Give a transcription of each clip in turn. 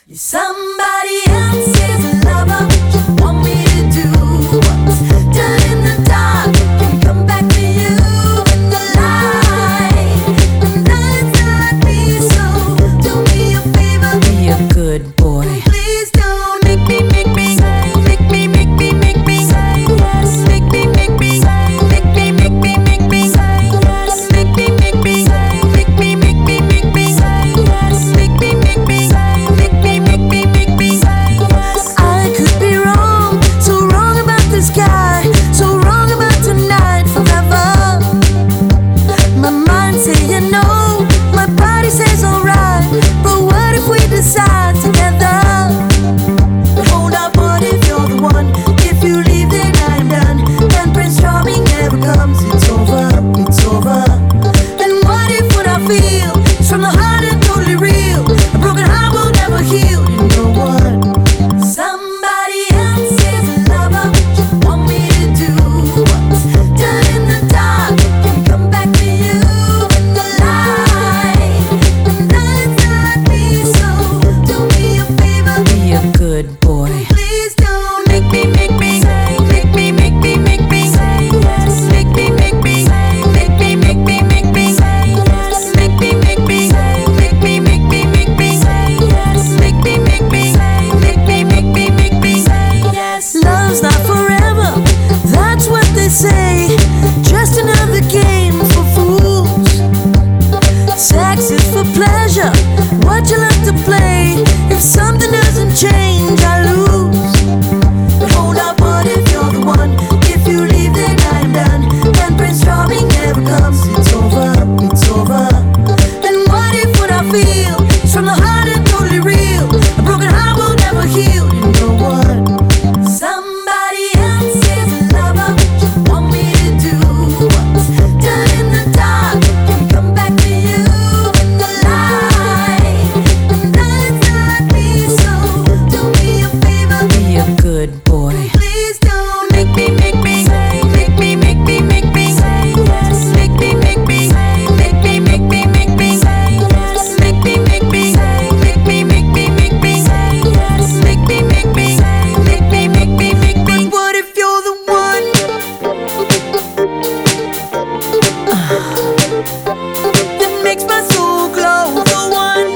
Somebody else's lover. You want me to do what's done in the dark and come back to you in the light. And that's not me, so do me a favor, be a good boy. Please don't make me say, make me say yes. Make me say, make me say yes. Make me say, make me say yes. Make me say, make me say yes. I could be wrong, so wrong about this guy, so wrong about tonight forever. My mind saying no, my body says alright, but what if we decide together? Hold up, what if you're the one? If you leave then I'm done, then Prince Charming never comes. It's over, it's over. And what if what I feel is from the heart and totally real? A broken heart will never heal. You know what? Somebody else's lover. You want me to do what's done in the dark and come back to you in the light. And that's not me, so do me a favor, be a good boy. Please don't make me say, make me say yes. Make me say, make me say yes. Make me say, make me say yes. Make me say, make me say yes. Love's not forever, that's what they say. Just another game for fools. Sex is for pleasure, what you love to play. If something doesn't change, I lose. But hold up, what if you're the one? If you leave then I'm done, then Prince Charming never comes. It's over, it's over. And what if what I feel is from the heart and totally real? A broken heart will never heal. You know what? Somebody else's lover. You want me to do what's done in the dark and come back to you in the light. And that's not me, so do me a favor, be a good boy. Please don't make me say, make me say yes. Make me say, make me say yes. Make me say, make me say yes. Make me say, but what if you're the one that makes my soul glow? The one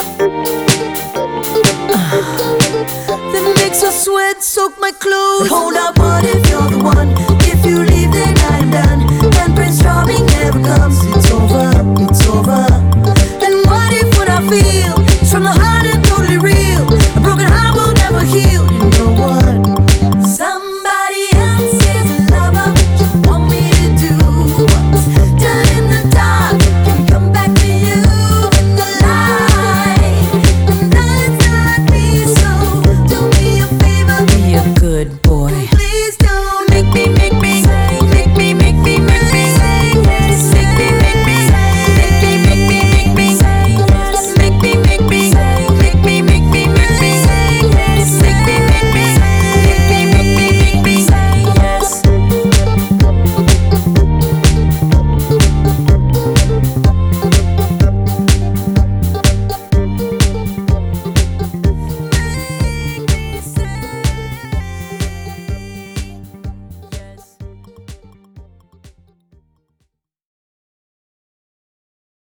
that makes her sweat soak my clothes.